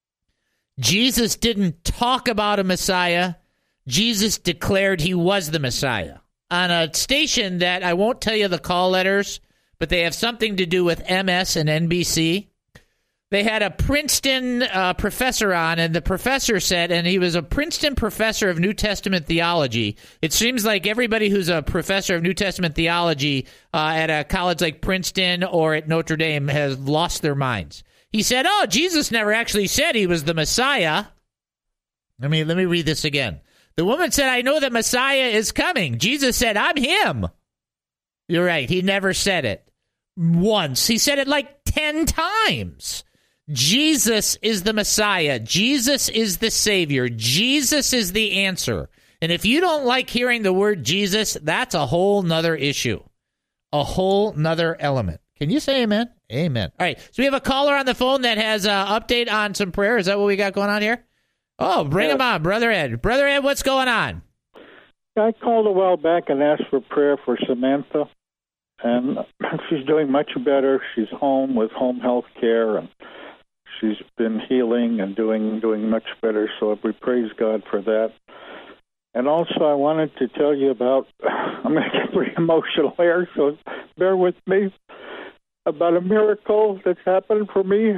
Jesus didn't talk about a Messiah. Jesus declared he was the Messiah. On a station that I won't tell you the call letters, but they have something to do with MS and NBC. They had a Princeton professor on, and the professor said, and he was a Princeton professor of New Testament theology. It seems like everybody who's a professor of New Testament theology at a college like Princeton or at Notre Dame has lost their minds. He said, oh, Jesus never actually said he was the Messiah. Let me read this again. The woman said, I know that Messiah is coming. Jesus said, I'm him. You're right. He never said it once. He said it like 10 times. Jesus is the Messiah. Jesus is the Savior. Jesus is the answer. And if you don't like hearing the word Jesus, that's a whole nother issue. A whole nother element. Can you say amen? Amen. All right. So we have a caller on the phone that has an update on some prayer. Is that what we got going on here? Oh, bring him on, Brother Ed. Brother Ed, what's going on? I called a while back and asked for prayer for Samantha. And she's doing much better. She's home with home health care, and she's been healing and doing much better. So we praise God for that. And also, I wanted to tell you about, I'm going to get pretty emotional here, so bear with me, about a miracle that's happened for me.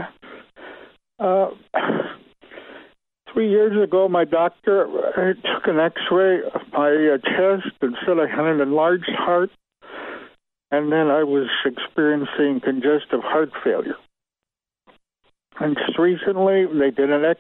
3 years ago, my doctor took an x-ray of my chest and said I had an enlarged heart. And then I was experiencing congestive heart failure. And just recently, they did an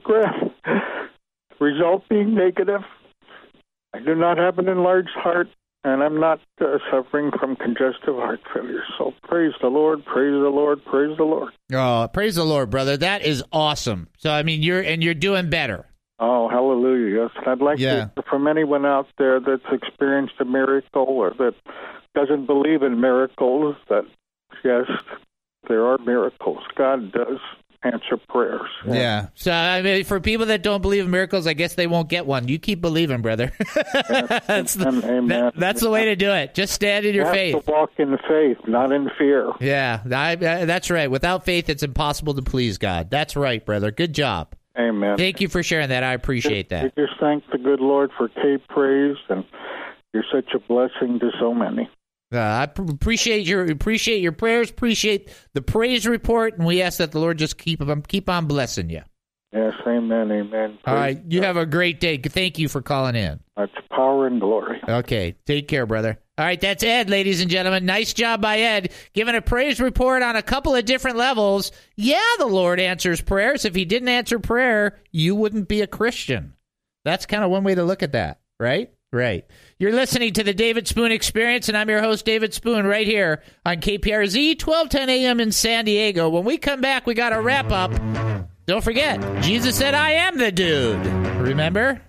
echocardiogram, result being negative. I do not have an enlarged heart. and I'm not suffering from congestive heart failure. So praise the Lord, praise the Lord, praise the Lord. Oh, praise the Lord, brother. That is awesome. So, I mean, you're doing better. Oh, hallelujah, yes. And I'd like to, from anyone out there that's experienced a miracle or that doesn't believe in miracles, that, yes, there are miracles. God does answer prayers. Yeah. So, I mean, for people that don't believe in miracles, I guess they won't get one. You keep believing, brother. That's the way to do it. Just stand in your faith. You have to walk in faith, not in fear. Yeah, that's right. Without faith, it's impossible to please God. That's right, brother. Good job. Amen. Thank you for sharing that. I appreciate that. We just thank the good Lord for K-Praise, and you're such a blessing to so many. I appreciate your prayers, appreciate the praise report, and we ask that the Lord just keep on blessing you. Yes, amen, amen. All right, you have a great day. Thank you for calling in. That's power and glory. Okay, take care, brother. All right, that's Ed, ladies and gentlemen. Nice job by Ed, giving a praise report on a couple of different levels. Yeah, the Lord answers prayers. If he didn't answer prayer, you wouldn't be a Christian. That's kind of one way to look at that, right? Right. You're listening to the David Spoon Experience, and I'm your host, David Spoon, right here on KPRZ, 1210 a.m. in San Diego. When we come back, we got a wrap-up. Don't forget, Jesus said, I am the dude. Remember?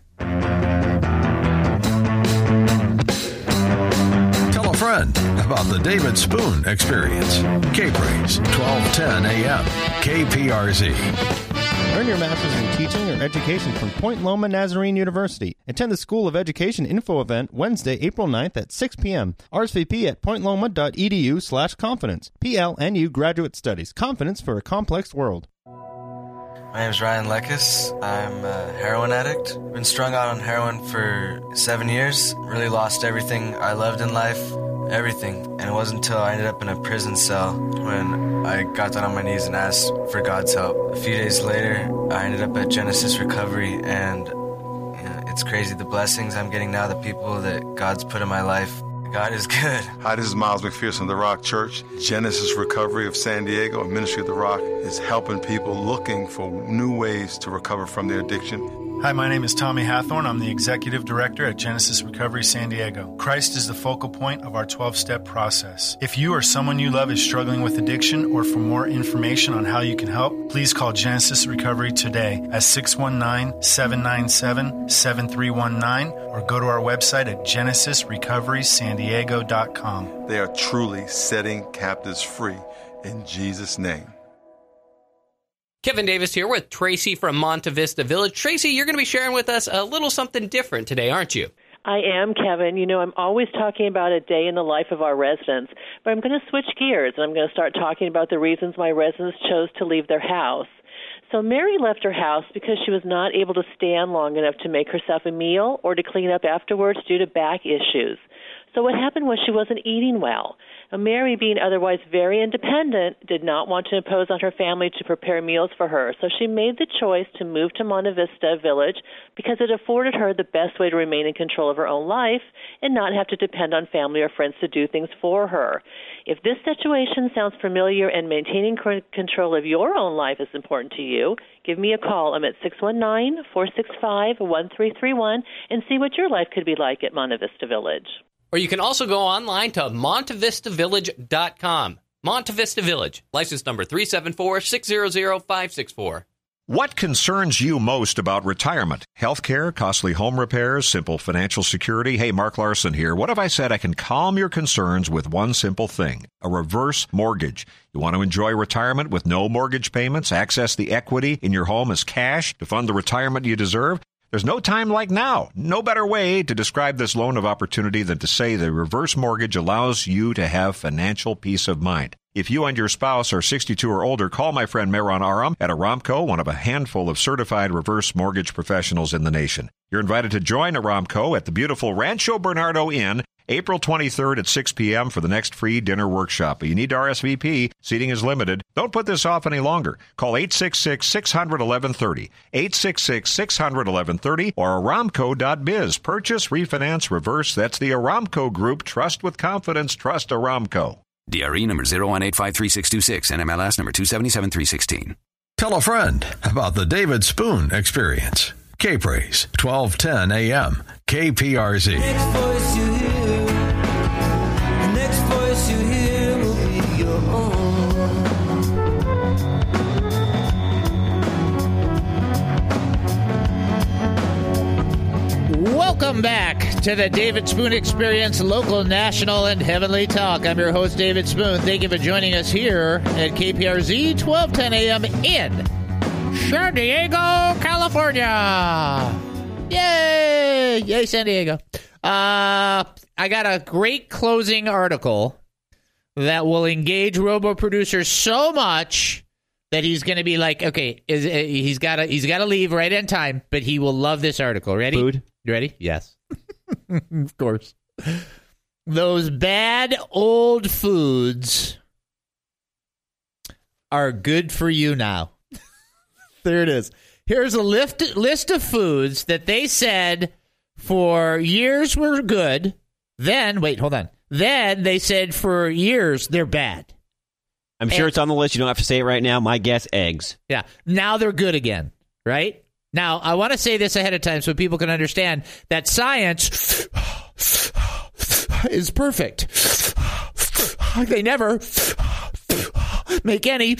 Tell a friend about the David Spoon Experience. K-Praise, 1210 a.m. KPRZ. Earn your master's in teaching or education from Point Loma Nazarene University. Attend the School of Education Info event Wednesday, April 9th at 6 p.m. RSVP at pointloma.edu/confidence. PLNU Graduate Studies. Confidence for a complex world. My name is Ryan Lekis. I'm a heroin addict. I've been strung out on heroin for 7 years. Really lost everything I loved in life. Everything. And it wasn't until I ended up in a prison cell when I got down on my knees and asked for God's help. A few days later, I ended up at Genesis Recovery, and it's crazy the blessings I'm getting now, the people that God's put in my life. God is good. Hi, this is Miles McPherson of the Rock Church. Genesis Recovery of San Diego, a ministry of the Rock, is helping people looking for new ways to recover from their addiction. Hi, my name is Tommy Hathorn. I'm the Executive Director at Genesis Recovery San Diego. Christ is the focal point of our 12-step process. If you or someone you love is struggling with addiction, or for more information on how you can help, please call Genesis Recovery today at 619-797-7319 or go to our website at genesisrecoverysandiego.com. They are truly setting captives free in Jesus' name. Kevin Davis here with Tracy from Monte Vista Village. Tracy, you're going to be sharing with us a little something different today, aren't you? I am, Kevin. You know, I'm always talking about a day in the life of our residents, but I'm going to switch gears, and I'm going to start talking about the reasons my residents chose to leave their house. So Mary left her house because she was not able to stand long enough to make herself a meal or to clean up afterwards due to back issues. So what happened was she wasn't eating well. Mary, being otherwise very independent, did not want to impose on her family to prepare meals for her. So she made the choice to move to Monte Vista Village because it afforded her the best way to remain in control of her own life and not have to depend on family or friends to do things for her. If this situation sounds familiar and maintaining control of your own life is important to you, give me a call. I'm at 619-465-1331 and see what your life could be like at Monte Vista Village. Or you can also go online to montevistavillage.com. Monte Vista Village, license number 374-600-564. What concerns you most about retirement? Healthcare, costly home repairs, simple financial security? Hey, Mark Larson here. What if I said I can calm your concerns with one simple thing? A reverse mortgage. You want to enjoy retirement with no mortgage payments? Access the equity in your home as cash to fund the retirement you deserve? There's no time like now. No better way to describe this loan of opportunity than to say the reverse mortgage allows you to have financial peace of mind. If you and your spouse are 62 or older, call my friend Meron Aram at Aramco, one of a handful of certified reverse mortgage professionals in the nation. You're invited to join Aramco at the beautiful Rancho Bernardo Inn, April 23rd at 6 p.m. for the next free dinner workshop. But you need to RSVP. Seating is limited. Don't put this off any longer. Call 866-600-1130, 866-600-1130, or aramco.biz. Purchase, refinance, reverse. That's the Aramco Group. Trust with confidence. Trust Aramco. DRE number 0185366, NMLS number 277316. Tell a friend about the David Spoon Experience. K-Praise, 1210 a.m. KPRZ. Welcome back to the David Spoon Experience, local, national, and heavenly talk. I'm your host, David Spoon. Thank you for joining us here at KPRZ, 1210 a.m. in San Diego, California. Yay! Yay, San Diego. I got a great closing article that will engage robo-producers so much that he's going to be like, okay, he's got to leave right on time, but he will love this article. Ready? Food? You ready? Yes. Of course. Those bad old foods are good for you now. There it is. Here's a list of foods that they said for years were good. Then, wait, hold on. Then they said for years they're bad. I'm sure it's on the list. You don't have to say it right now. My guess, eggs. Yeah. Now they're good again, right? Now, I want to say this ahead of time so people can understand that science is perfect. They never make any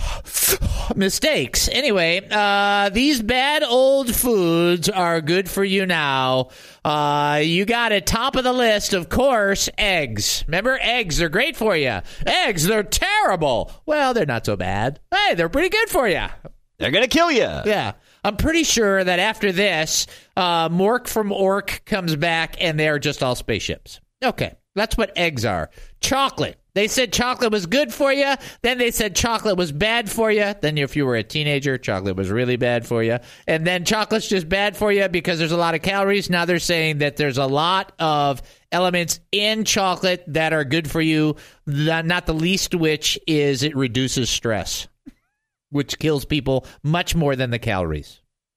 mistakes. Anyway, these bad old foods are good for you now. You got at top of the list, of course, eggs. Remember, eggs are great for you. Eggs, they're terrible. Well, they're not so bad. Hey, they're pretty good for you. They're going to kill you. Yeah. I'm pretty sure that after this, Mork from Ork comes back and they're just all spaceships. Okay. That's what eggs are. Chocolate. They said chocolate was good for you. Then they said chocolate was bad for you. Then if you were a teenager, chocolate was really bad for you. And then chocolate's just bad for you because there's a lot of calories. Now they're saying that there's a lot of elements in chocolate that are good for you, not the least of which is it reduces stress, which kills people much more than the calories.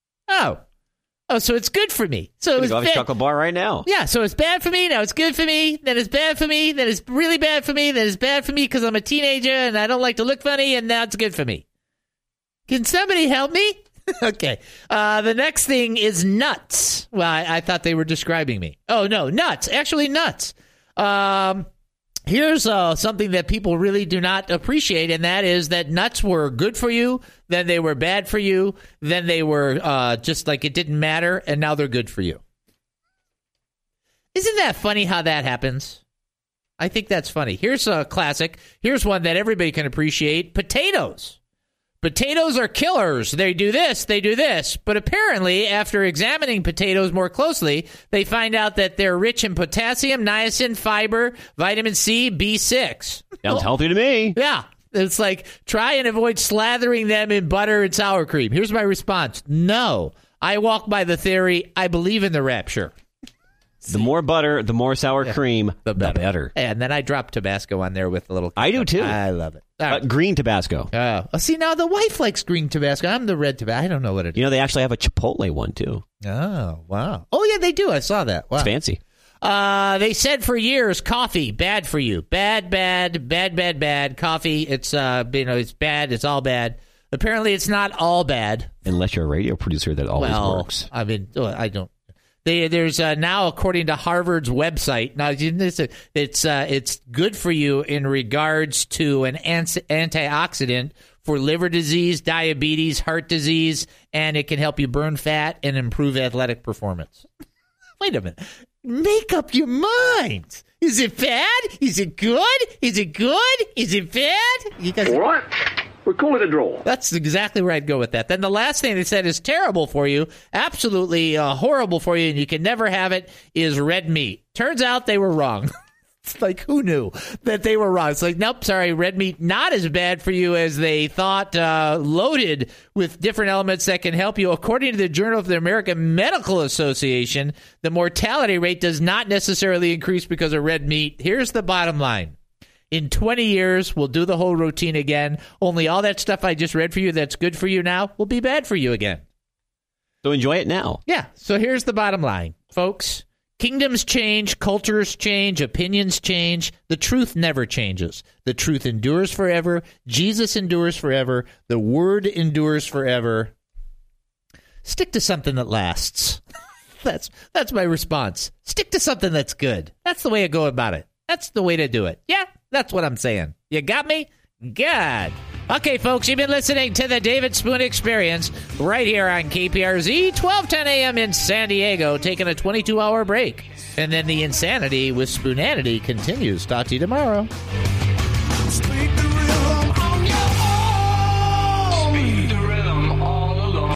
Oh, so it's good for me. So it's a chocolate bar right now. Yeah, so it's bad for me. Now it's good for me. Then it's bad for me. Then it's really bad for me. Then it's bad for me because I'm a teenager and I don't like to look funny. And now it's good for me. Can somebody help me? Okay. The next thing is nuts. Well, I thought they were describing me. Oh, no, nuts. Actually, nuts. Here's something that people really do not appreciate, and that is that nuts were good for you, then they were bad for you, then they were just like it didn't matter, and now they're good for you. Isn't that funny how that happens? I think that's funny. Here's a classic. Here's one that everybody can appreciate. Potatoes. Potatoes are killers. They do this, they do this. But apparently, after examining potatoes more closely, they find out that they're rich in potassium, niacin, fiber, vitamin C, B6. Sounds healthy to me. Yeah. It's like, try and avoid slathering them in butter and sour cream. Here's my response. No. I walk by the theory, I believe in the rapture. The more butter, the more sour cream, the better. And then I drop Tabasco on there with a little... I do, too. I love it. Green Tabasco. Oh, see, now the wife likes green Tabasco. I'm the red Tabasco. I don't know what it is. You know, they actually have a Chipotle one, too. Oh, wow. Oh, yeah, they do. I saw that. Wow. It's fancy. They said for years, coffee, bad for you. Bad. Coffee, it's, it's bad. It's all bad. Apparently, it's not all bad. Unless you're a radio producer, that always works. I mean, I don't. There's now, according to Harvard's website, now it's good for you in regards to an antioxidant for liver disease, diabetes, heart disease, and it can help you burn fat and improve athletic performance. Wait a minute. Make up your mind. Is it bad? Is it good? Is it good? Is it bad? You guys, all right. We'll call it a draw. That's exactly where I'd go with that. Then the last thing they said is terrible for you, absolutely horrible for you, and you can never have it, is red meat. Turns out they were wrong. It's like, who knew that they were wrong? It's like, nope, sorry, red meat not as bad for you as they thought, loaded with different elements that can help you. According to the Journal of the American Medical Association, the mortality rate does not necessarily increase because of red meat. Here's the bottom line. In 20 years, we'll do the whole routine again. Only all that stuff I just read for you that's good for you now will be bad for you again. So enjoy it now. Yeah. So here's the bottom line, folks. Kingdoms change, cultures change, opinions change. The truth never changes. The truth endures forever. Jesus endures forever. The word endures forever. Stick to something that lasts. That's my response. Stick to something that's good. That's the way to go about it. That's the way to do it. Yeah, that's what I'm saying. You got me? Good. Okay, folks, you've been listening to the David Spoon Experience right here on KPRZ, 1210 a.m. in San Diego, taking a 22-hour break. And then the insanity with Spoonanity continues. Talk to you tomorrow. Speak the